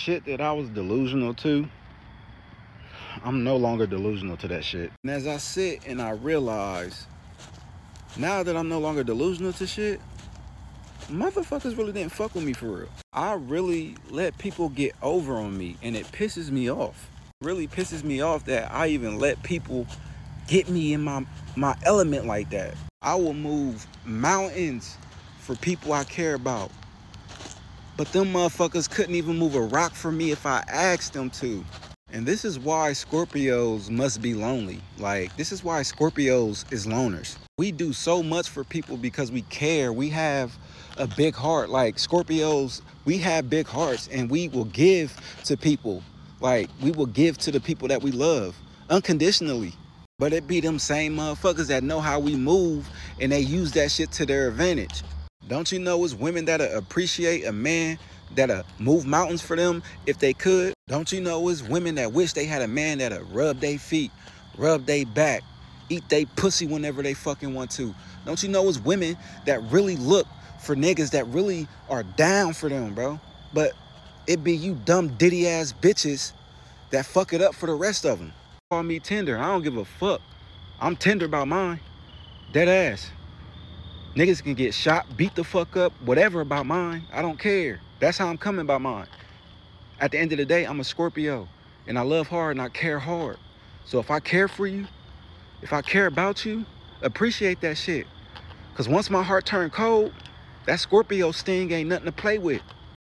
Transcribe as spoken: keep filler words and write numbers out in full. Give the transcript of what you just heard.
shit that I was delusional to, I'm no longer delusional to that shit. And as I sit and I realize, now that I'm no longer delusional to shit, motherfuckers really didn't fuck with me for real. I really let people get over on me, and it pisses me off. It really pisses me off that I even let people get me in my, my element like that. I will move mountains for people I care about. But them motherfuckers couldn't even move a rock for me if I asked them to. And this is why Scorpios must be lonely. Like, this is why Scorpios is loners. We do so much for people because we care. We have a big heart. Like, Scorpios, we have big hearts, and we will give to people. Like, we will give to the people that we love unconditionally. But it be them same motherfuckers that know how we move, and they use that shit to their advantage. Don't you know it's women that appreciate a man that'll move mountains for them if they could? Don't you know it's women that wish they had a man that'll rub their feet, rub their back, eat they pussy whenever they fucking want to? Don't you know it's women that really look for niggas that really are down for them, bro? But it be you dumb ditty ass bitches that fuck it up for the rest of them. Call me tender. I don't give a fuck. I'm tender about mine. Dead ass. Niggas can get shot, beat the fuck up, whatever about mine. I don't care. That's how I'm coming about mine. At the end of the day, I'm a Scorpio. And I love hard and I care hard. So if I care for you, if I care about you, appreciate that shit. Because once my heart turned cold, that Scorpio sting ain't nothing to play with.